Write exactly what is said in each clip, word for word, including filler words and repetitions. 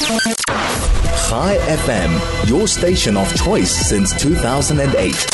Chai F M, your station of choice since two thousand eight.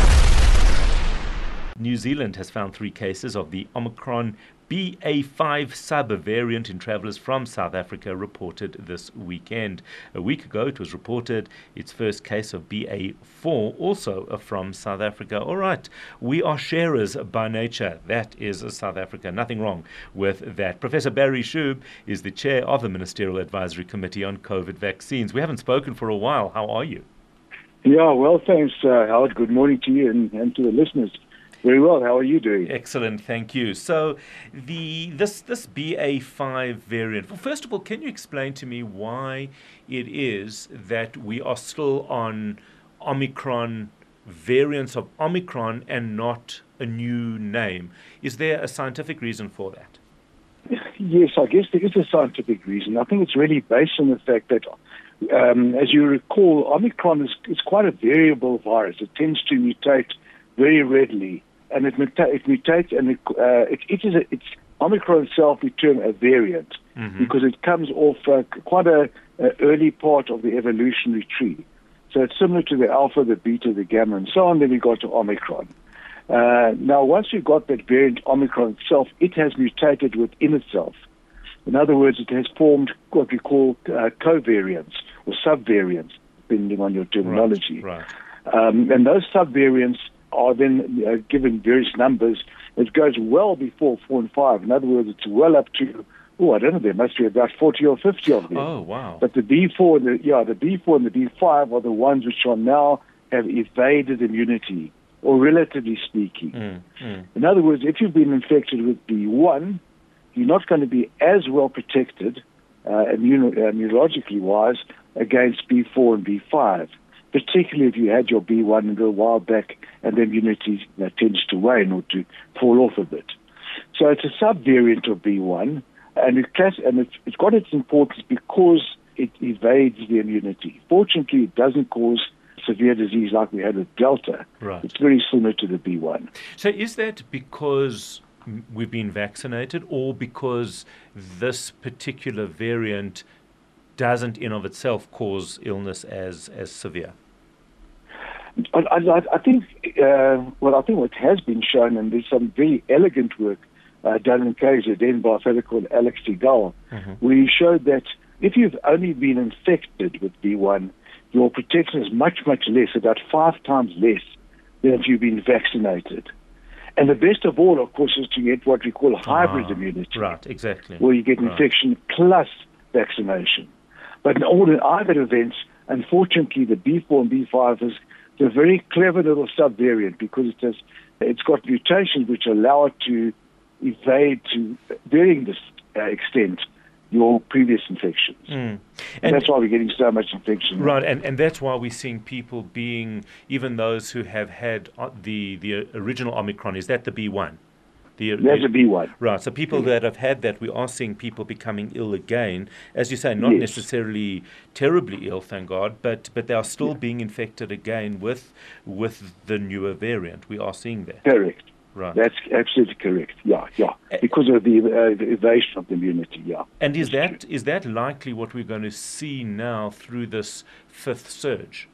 New Zealand has found three cases of the Omicron B A five sub-variant in travellers from South Africa reported this weekend. A week ago, it was reported its first case of B A four, also from South Africa. All right, we are sharers by nature. That is South Africa. Nothing wrong with that. Professor Barry Shube is the chair of the Ministerial Advisory Committee on COVID vaccines. We haven't spoken for a while. How are you? Yeah, well, thanks, uh, Howard. Good morning to you and, and to the listeners. Very well. How are you doing? Excellent, thank you. So, the this this B A five variant. Well, first of all, can you explain to me why it is that we are still on Omicron variants of Omicron and not a new name? Is there a scientific reason for that? Yes, I guess there is a scientific reason. I think it's really based on the fact that, um, as you recall, Omicron is, is quite a variable virus. It tends to mutate very readily. And it, muta- it mutates, and it, uh, it, it is a, it's Omicron itself we term a variant mm-hmm. because it comes off uh, quite a, a early part of the evolutionary tree. So it's similar to the alpha, the beta, the gamma, and so on. Then we got to Omicron. Uh, now, once you've got that variant Omicron itself, it has mutated within itself. In other words, it has formed what we call uh, covariants or subvariants, depending on your terminology. Right, right. Um, and those subvariants are then uh, given various numbers. It goes well before four and five. In other words, it's well up to, oh, I don't know, there must be about forty or fifty of them. Oh, wow. But the B four, and the, yeah, the B four and the B five are the ones which are now have evaded immunity, or relatively speaking. Mm, mm. In other words, if you've been infected with B one, you're not going to be as well protected, uh, immuno- immunologically wise, against B four and B five. Particularly if you had your B one a little while back and the immunity you know, tends to wane or to fall off a bit. So it's a subvariant of B one, and, it class- and it's, it's got its importance because it evades the immunity. Fortunately, it doesn't cause severe disease like we had with Delta. Right. It's very similar to the B one. So is that because we've been vaccinated or because this particular variant doesn't in of itself cause illness as, as severe? I, I, I think, uh, well, I think what has been shown, and there's some very elegant work uh, done in K Z N by a fellow called Alex Segal, mm-hmm. where he showed that if you've only been infected with B one, your protection is much, much less, about five times less than if you've been vaccinated. And the best of all, of course, is to get what we call hybrid ah, immunity. Right, exactly. Where you get right. infection plus vaccination. But in all in either events, unfortunately, the B four and B five is a very clever little subvariant because it has, it's got mutations which allow it to evade to varying this, uh, extent your previous infections. Mm. And, and that's why we're getting so much infection. Right, and, and that's why we're seeing people being, even those who have had the, the original Omicron, is that the B one? The, There's a B one. Right, so people that have had that, we are seeing people becoming ill again. As you say, not yes. necessarily terribly ill, thank God, but but they are still yeah. being infected again with with the newer variant. We are seeing that. Correct. Right. That's absolutely correct. Yeah, yeah. Because of the, uh, the evasion of the immunity, yeah. And is that true. Is that likely what we're going to see now through this fifth surge?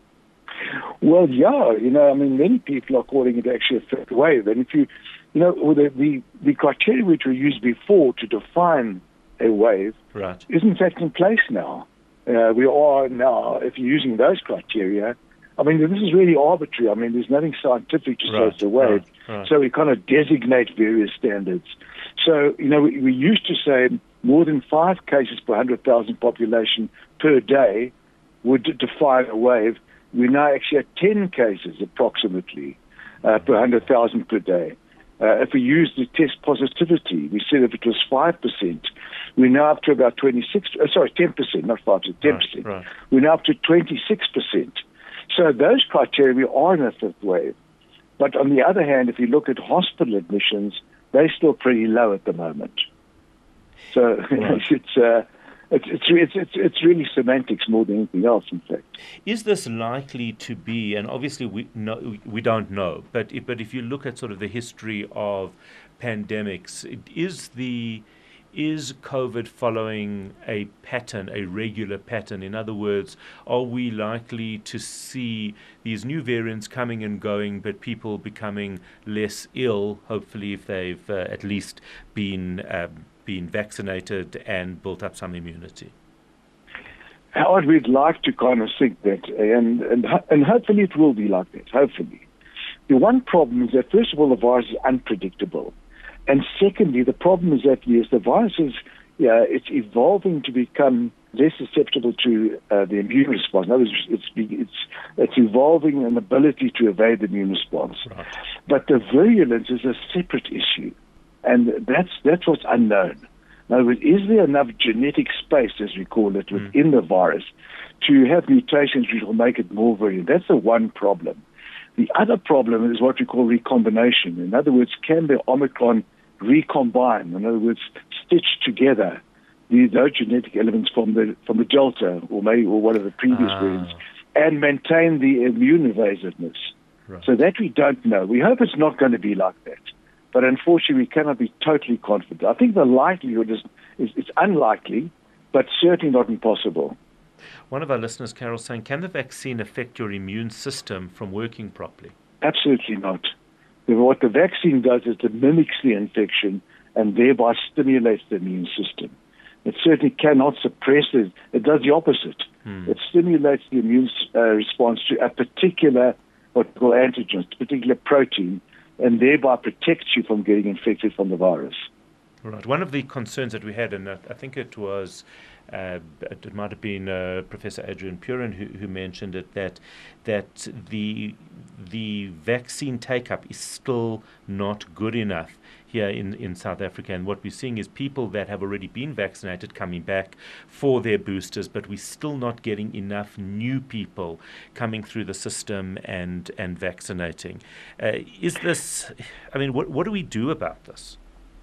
Well, yeah. You know, I mean, many people are calling it actually a fifth wave. And if you You know, the, the, the criteria which were used before to define a wave right. is in fact in place now. Uh, we are now, if you're using those criteria, I mean, this is really arbitrary. I mean, there's nothing scientific to right. say it's a wave. Right. Right. So we kind of designate various standards. So, you know, we, we used to say more than five cases per one hundred thousand population per day would define a wave. We now actually have ten cases approximately uh, per one hundred thousand per day. Uh, if we use the test positivity, we said if it was five percent, we're now up to about twenty-six, uh, sorry, ten percent, not five percent, ten percent. Right, right. We're now up to twenty-six percent. So those criteria, we are in a fifth wave. But on the other hand, if you look at hospital admissions, they're still pretty low at the moment. So right. it's, uh, it's, it's, it's, it's, it's really semantics more than anything else, in fact. Is this likely to be, and obviously we know, we don't know, but if, but if you look at sort of the history of pandemics, is the is COVID following a pattern, a regular pattern? In other words, are we likely to see these new variants coming and going, but people becoming less ill, hopefully, if they've uh, at least been uh, been vaccinated and built up some immunity? Howard, we'd like to kind of think that, and, and and hopefully it will be like that, hopefully. The one problem is that, first of all, the virus is unpredictable. And secondly, the problem is that, yes, the virus is yeah, it's evolving to become less susceptible to uh, the immune response. In other words, it's, it's, it's evolving an ability to evade the immune response. Right. But the virulence is a separate issue, and that's, that's what's unknown. In other words, is there enough genetic space, as we call it, within mm. the virus to have mutations which will make it more virulent? That's the one problem. The other problem is what we call recombination. In other words, can the Omicron recombine? In other words, stitch together the, those genetic elements from the from the Delta or maybe or one of the previous ah. variants and maintain the immune evasiveness. Right. So that we don't know. We hope it's not going to be like that. But unfortunately, we cannot be totally confident. I think the likelihood is, is it's unlikely, but certainly not impossible. One of our listeners, Carol, saying, can the vaccine affect your immune system from working properly? Absolutely not. What the vaccine does is it mimics the infection and thereby stimulates the immune system. It certainly cannot suppress it. It does the opposite. Hmm. It stimulates the immune uh, response to a particular, what we call antigen, a particular protein, and thereby protects you from getting infected from the virus. Right. One of the concerns that we had, and I think it was, uh, it might have been uh, Professor Adrian Purin who, who mentioned it, that that the the vaccine take-up is still not good enough here in, in South Africa. And what we're seeing is people that have already been vaccinated coming back for their boosters, but we're still not getting enough new people coming through the system and, and vaccinating. Uh, is this, I mean, what, what do we do about this?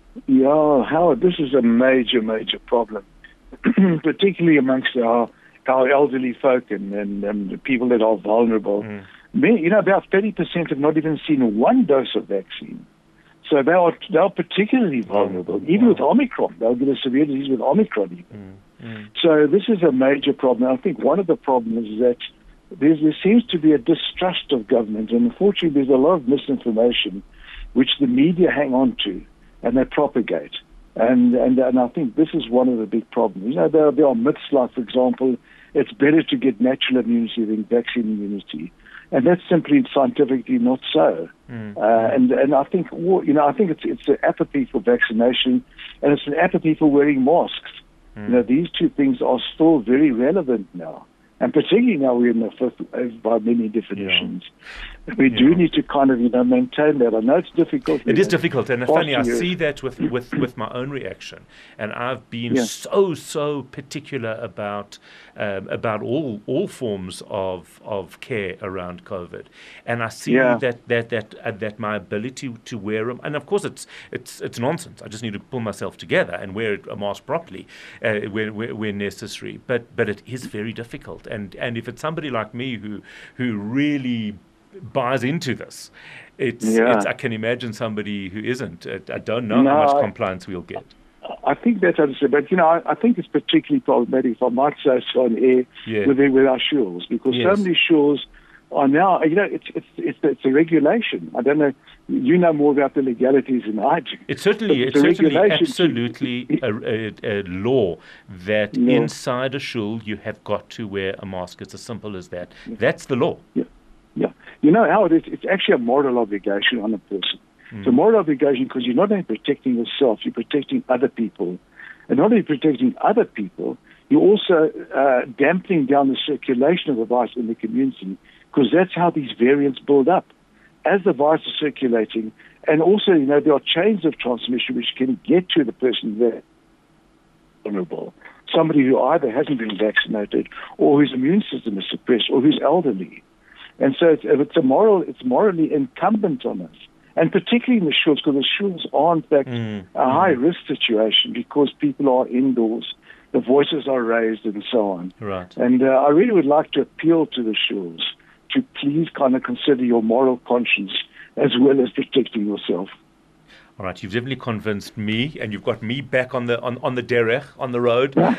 Yeah, Howard, this is a major, major problem, particularly amongst our, our elderly folk and, and, and the people that are vulnerable. Mm. Many, you know, about thirty percent have not even seen one dose of vaccine. So they are, they are particularly vulnerable. Even wow. with Omicron, they'll get a severe disease with Omicron even. Mm. Mm. So this is a major problem. I think one of the problems is that there's, there seems to be a distrust of government, and unfortunately there's a lot of misinformation which the media hang on to and they propagate. And, and and I think this is one of the big problems. You know, there, there are myths like, for example, it's better to get natural immunity than vaccine immunity. And that's simply scientifically not so. Mm. Uh, and and I think you know I think it's it's an apathy for vaccination, and it's an apathy for wearing masks. Mm. You know, these two things are still very relevant now, and particularly now we're in the fifth by many definitions. Yeah. We do yeah. need to kind of you know maintain that. I know it's difficult. It is know, difficult, and funny, I see that with with with my own reaction, and I've been yeah. so so particular about um, about all all forms of of care around COVID, and I see yeah. that that that uh, that my ability to wear them, and of course it's it's it's nonsense. I just need to pull myself together and wear a mask properly uh, when, when necessary. But but it is very difficult, and and if it's somebody like me who who really buys into this, it's, yeah. it's I can imagine somebody who isn't. I, I don't know no, how much compliance we'll get. I think that's understood, but you know, I, I think it's particularly problematic, if I might say so, on air yeah. with with our schools, because yes. so many schools are now. You know, it's it's it's it's a regulation. I don't know. You know more about the legalities than I do. It's certainly it's, it's certainly absolutely a, a, a law that no. inside a shul you have got to wear a mask. It's as simple as that. Yeah. That's the law. Yeah. Yeah, you know how it is. It's actually a moral obligation on a person. Mm. It's a moral obligation because you're not only protecting yourself, you're protecting other people. And not only protecting other people, you're also uh, dampening down the circulation of the virus in the community, because that's how these variants build up. As the virus is circulating, and also, you know, there are chains of transmission which can get to the person there vulnerable. Somebody who either hasn't been vaccinated or whose immune system is suppressed or who's elderly. And so it's, it's a moral, it's morally incumbent on us, and particularly in the shuls, because the shuls are in fact mm. a high-risk situation because people are indoors, the voices are raised, and so on. Right. And uh, I really would like to appeal to the shuls to please kind of consider your moral conscience as well as protecting yourself. All right, you've definitely convinced me, and you've got me back on the on, on the derech, on the road. But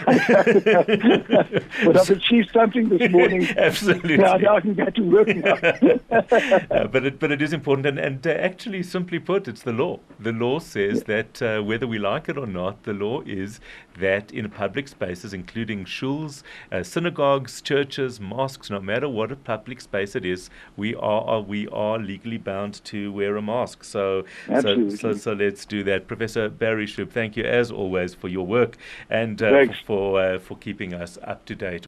I've achieved something this morning. Absolutely. Now, now I can get to work now. uh, but it but it is important, and, and uh, actually, simply put, it's the law. The law says yeah. that uh, whether we like it or not, the law is that in public spaces, including shuls, uh, synagogues, churches, mosques, no matter what a public space it is, we are, are we are legally bound to wear a mask. So Absolutely. so so. so So let's do that. Professor Barry Shupe, thank you as always for your work and uh, for uh, for keeping us up to date.